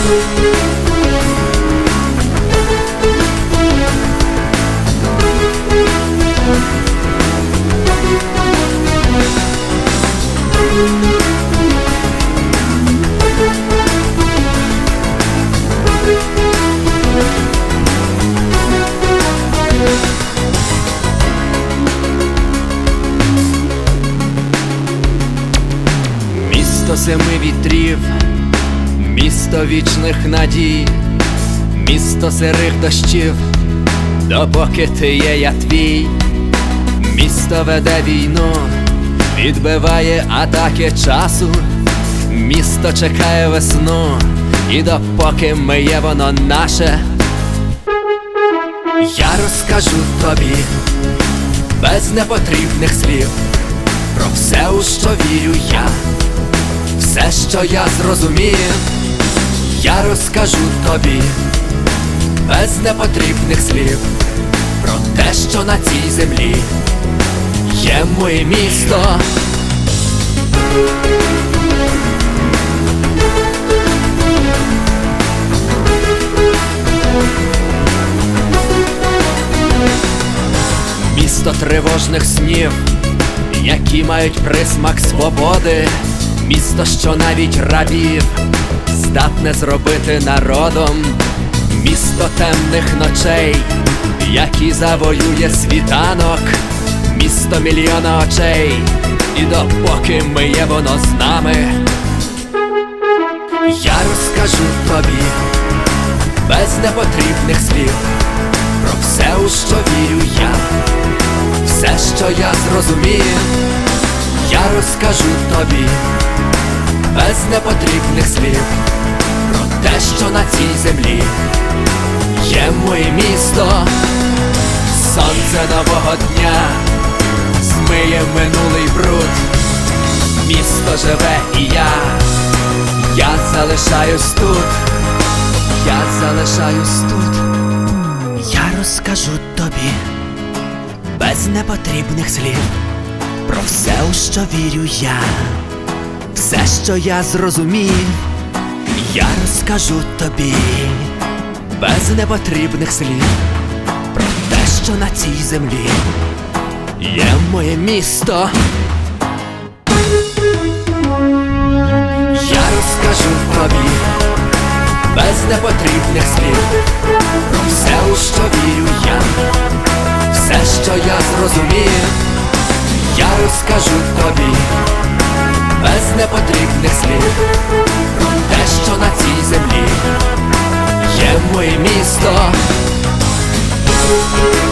Місто семи вітрів, місто вічних надій, місто сирих дощів, допоки ти є, я твій. Місто веде війну, відбиває атаки часу, місто чекає весну, і допоки ми є, воно наше. Я розкажу тобі без непотрібних слів про все, у що вірю я, все, що я зрозумів. Я розкажу тобі без непотрібних слів про те, що на цій землі є моє місто. Місто тривожних снів, які мають присмак свободи, місто, що навіть рабів здатне зробити народом, місто темних ночей, які завоює світанок, місто мільйона очей, і допоки ми є, воно з нами. Я розкажу тобі без непотрібних слів про все, у що вірю я, все, що я зрозумів. Я розкажу тобі без непотрібних слів про те, що на цій землі є моє місто. Сонце нового дня змиє минулий бруд, місто живе і я залишаюсь тут, я залишаюсь тут. Я розкажу тобі без непотрібних слів про все, у що вірю я, все, що я зрозумів. Я розкажу тобі без непотрібних слів про те, що на цій землі є моє місто. Я розкажу тобі без непотрібних слів про все, у що вірю я, все, що я зрозумів. Я розкажу тобі без непотрібних слів про те, що на цій землі є моє місто.